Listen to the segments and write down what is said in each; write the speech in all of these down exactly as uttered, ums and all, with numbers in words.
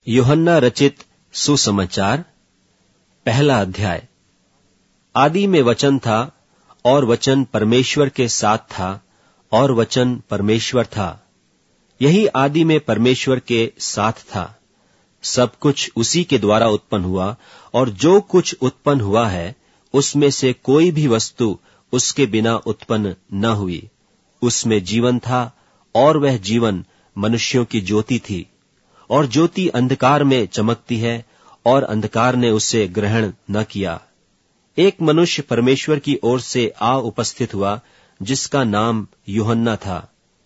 यूहन्ना रचित सुसमाचार, पहला अध्याय। आदि में वचन था, और वचन परमेश्वर के साथ था, और वचन परमेश्वर था। यही आदि में परमेश्वर के साथ था। सब कुछ उसी के द्वारा उत्पन्न हुआ, और जो कुछ उत्पन्न हुआ है उसमें से कोई भी वस्तु उसके बिना उत्पन्न न हुई। उसमें जीवन था, और वह जीवन मनुष्यों की ज्योति थी। और ज्योति अंधकार में चमकती है, और अंधकार ने उसे ग्रहण न किया। एक मनुष्य परमेश्वर की ओर से आ उपस्थित हुआ, जिसका नाम यूहन्ना था।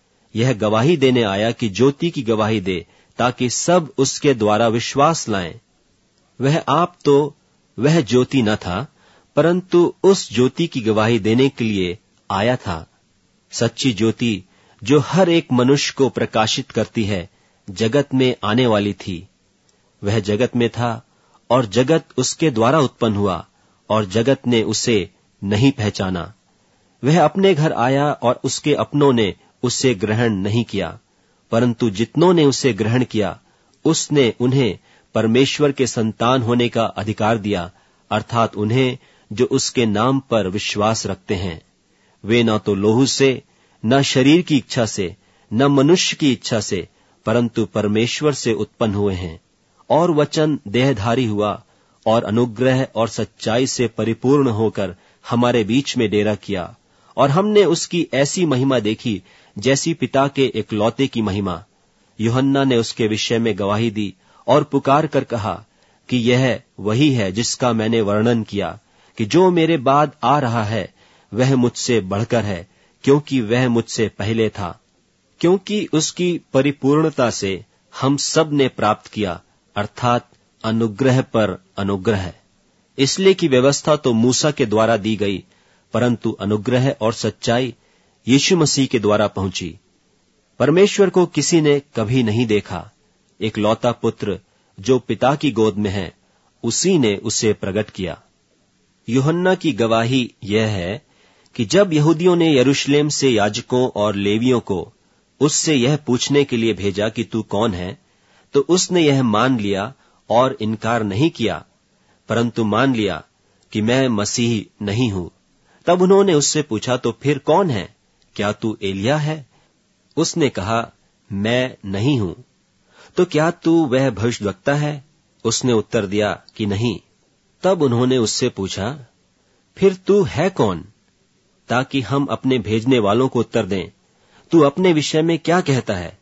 यह गवाही देने आया कि ज्योति की गवाही दे, ताकि सब उसके द्वारा विश्वास लाएं। वह आप तो वह ज्योति न था, परंतु उस ज्योति की गवाही देने के लिए आया था। सच्ची ज्योति, जो हर एक मनुष्य को प्रकाशित करती है, जगत में आने वाली थी। वह जगत में था, और जगत उसके द्वारा उत्पन्न हुआ, और जगत ने उसे नहीं पहचाना। वह अपने घर आया, और उसके अपनों ने उसे ग्रहण नहीं किया। परंतु जितनों ने उसे ग्रहण किया, उसने उन्हें परमेश्वर के संतान होने का अधिकार दिया, अर्थात उन्हें जो उसके नाम पर विश्वास रखते हैं। वे न तो लोहू से, न शरीर की इच्छा से, न मनुष्य की इच्छा से, परंतु परमेश्वर से उत्पन्न हुए हैं। और वचन देहधारी हुआ, और अनुग्रह और सच्चाई से परिपूर्ण होकर हमारे बीच में डेरा किया। और हमने उसकी ऐसी महिमा देखी, जैसी पिता के एकलौते की महिमा। यूहन्ना ने उसके विषय में गवाही दी, और पुकार कर कहा कि यह वही है जिसका मैंने वर्णन किया, कि जो मेरे बाद आ रहा है वह मुझसे बढ़कर है, क्योंकि वह मुझसे पहले था। क्योंकि उसकी परिपूर्णता से हम सब ने प्राप्त किया, अर्थात अनुग्रह पर अनुग्रह। इसलिए कि व्यवस्था तो मूसा के द्वारा दी गई, परंतु अनुग्रह और सच्चाई यीशु मसीह के द्वारा पहुंची। परमेश्वर को किसी ने कभी नहीं देखा। एक लौता पुत्र जो पिता की गोद में है, उसी ने उसे प्रकट किया। यूहन्ना की गवाही यह है कि जब यहूदियों ने यरूशलेम से याजकों और लेवियों को उससे यह पूछने के लिए भेजा कि तू कौन है, तो उसने यह मान लिया और इनकार नहीं किया, परंतु मान लिया कि मैं मसीह नहीं हूं। तब उन्होंने उससे पूछा, तो फिर कौन है? क्या तू एलिय्याह है? उसने कहा, मैं नहीं हूं। तो क्या तू वह भविष्यद्वक्ता है? उसने उत्तर दिया कि नहीं। तब उन्होंने उससे पूछा, फिर तू है कौन, ताकि हम अपने भेजने वालों को उत्तर दें। तू अपने विषय में क्या कहता है?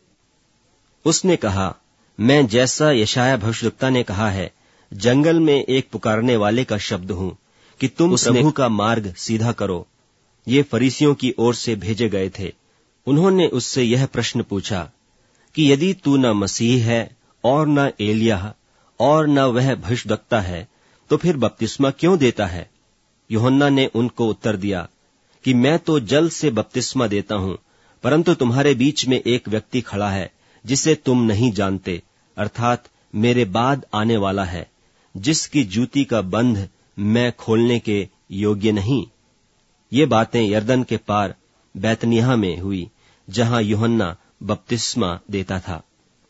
उसने कहा, मैं जैसा यशायाह भविष्यद्वक्ता ने कहा है, जंगल में एक पुकारने वाले का शब्द हूं कि तुम प्रभु का मार्ग सीधा करो। ये फरीसियों की ओर से भेजे गए थे। उन्होंने उससे यह प्रश्न पूछा कि यदि तू न मसीह है, और न एलिय्याह, और न वह भविष्यद्वक्ता है, तो फिर बपतिस्मा क्यों देता है? यूहन्ना ने उनको उत्तर दिया कि मैं तो जल से बपतिस्मा देता हूं, परंतु तुम्हारे बीच में एक व्यक्ति खड़ा है जिसे तुम नहीं जानते, अर्थात मेरे बाद आने वाला है, जिसकी जूती का बंध मैं खोलने के योग्य नहीं। ये बातें यरदन के पार बैतनिय्याह में हुई, जहां यूहन्ना बपतिस्मा देता था।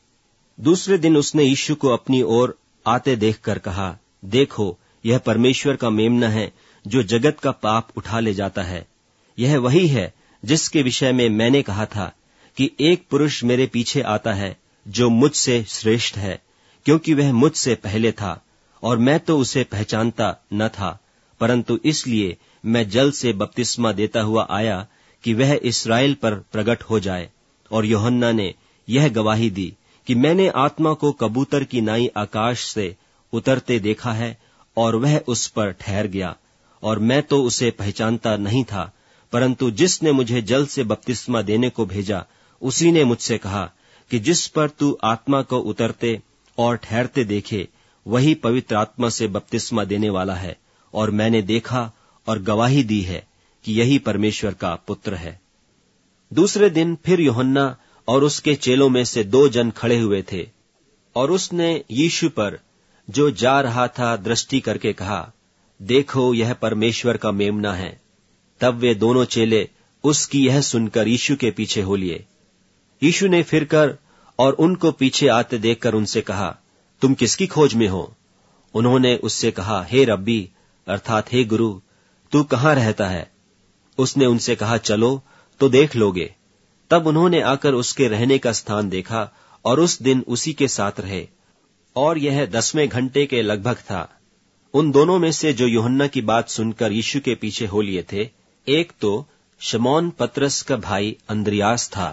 दूसरे दिन उसने यीशु को अपनी ओर आते देखकर कहा, देखो, यह परमेश्वर का मेम्ना है जो जगत का पाप उठा ले जाता है। यह वही है जिसके विषय में मैंने कहा था कि एक पुरुष मेरे पीछे आता है जो मुझसे श्रेष्ठ है, क्योंकि वह मुझसे पहले था, और मैं तो उसे पहचानता न था, परंतु इसलिए मैं जल से बपतिस्मा देता हुआ आया कि वह इस्राएल पर प्रकट हो जाए। और यूहन्ना ने यह गवाही दी कि मैंने आत्मा को कबूतर की नाई आकाश से उतरते देखा है, और वह उस पर ठहर गया। और मैं तो उसे पहचानता नहीं था, परंतु जिसने मुझे जल से बपतिस्मा देने को भेजा, उसी ने मुझसे कहा कि जिस पर तू आत्मा को उतरते और ठहरते देखे, वही पवित्र आत्मा से बपतिस्मा देने वाला है। और मैंने देखा और गवाही दी है कि यही परमेश्वर का पुत्र है। दूसरे दिन फिर यूहन्ना और उसके चेलों में से दो जन खड़े हुए थे, और उसने यीशु पर, जो जा रहा था, दृष्टि करके कहा, देखो, यह परमेश्वर का मेम्ना है। तब वे दोनों चेले उसकी यह सुनकर यीशु के पीछे हो लिए। यीशु ने फिरकर और उनको पीछे आते देखकर उनसे कहा, तुम किसकी खोज में हो? उन्होंने उससे कहा, हे रब्बी अर्थात हे गुरु, तू कहाँ रहता है? उसने उनसे कहा, चलो तो देख लोगे। तब उन्होंने आकर उसके रहने का स्थान देखा और उस दिन उसी के साथ रहे, और यह दसवें घंटे के लगभग था। उन दोनों में से जो यूहन्ना की बात सुनकर यीशु के पीछे हो लिए थे, एक तो शमौन पतरस का भाई अंद्रियास था।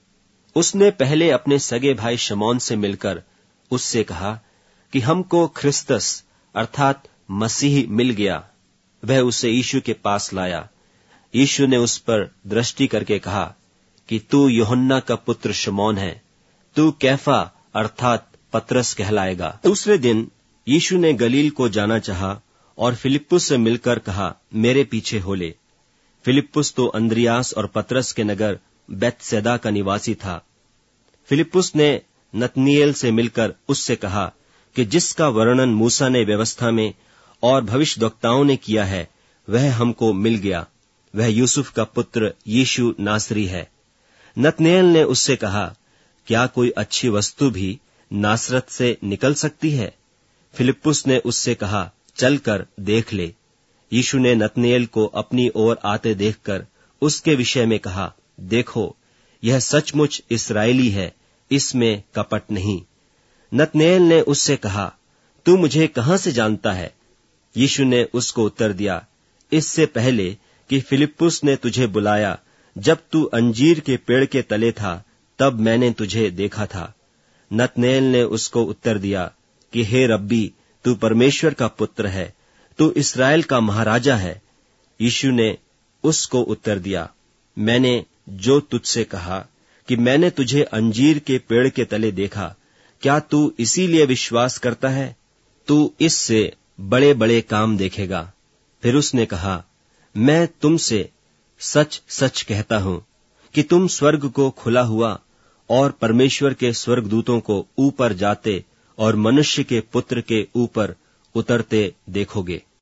उसने पहले अपने सगे भाई शमौन से मिलकर उससे कहा कि हमको ख्रिस्तस अर्थात मसीह मिल गया। वह उसे यीशु के पास लाया। यीशु ने उस पर दृष्टि करके कहा कि तू यूहन्ना का पुत्र शमौन है, तू कैफा अर्थात पतरस कहलाएगा। दूसरे दिन यीशु ने गलील को जाना चाहा और फिलिप्पुस से मिलकर कहा, मेरे पीछे हो ले। फिलिप्पुस तो अंद्रियास और पतरस के नगर बेतसैदा का निवासी था। फिलिप्पुस ने नतनीएल से मिलकर उससे कहा कि जिसका वर्णन मूसा ने व्यवस्था में और भविष्यद्वक्ताओं ने किया है, वह हमको मिल गया। वह यूसुफ का पुत्र यीशु नासरी है। नतनीएल ने उससे कहा, क्या कोई अच्छी वस्तु भी नासरत से निकल सकती है? फिलिप्पुस ने उससे कहा, चलकर देख ले। यीशु ने नतनीएल को अपनी ओर आते देखकर उसके विषय में कहा, देखो, यह सचमुच इस्राएली है, इसमें कपट नहीं। नतनीएल ने उससे कहा, तू मुझे कहां से जानता है? यीशु ने उसको उत्तर दिया, इससे पहले कि फिलिप्पुस ने तुझे बुलाया, जब तू अंजीर के पेड़ के तले था, तब मैंने तुझे देखा था। नतनीएल ने उसको उत्तर दिया कि हे रब्बी, तू परमेश्वर का पुत्र है, तू इस्राएल का महाराजा है। यीशु ने उसको उत्तर दिया, मैंने जो तुझसे कहा कि मैंने तुझे अंजीर के पेड़ के तले देखा, क्या तू इसीलिए विश्वास करता है? तू इससे बड़े बड़े काम देखेगा। फिर उसने कहा, मैं तुमसे सच सच कहता हूं कि तुम स्वर्ग को खुला हुआ और परमेश्वर के स्वर्गदूतों को ऊपर जाते और मनुष्य के पुत्र के ऊपर उतरते देखोगे।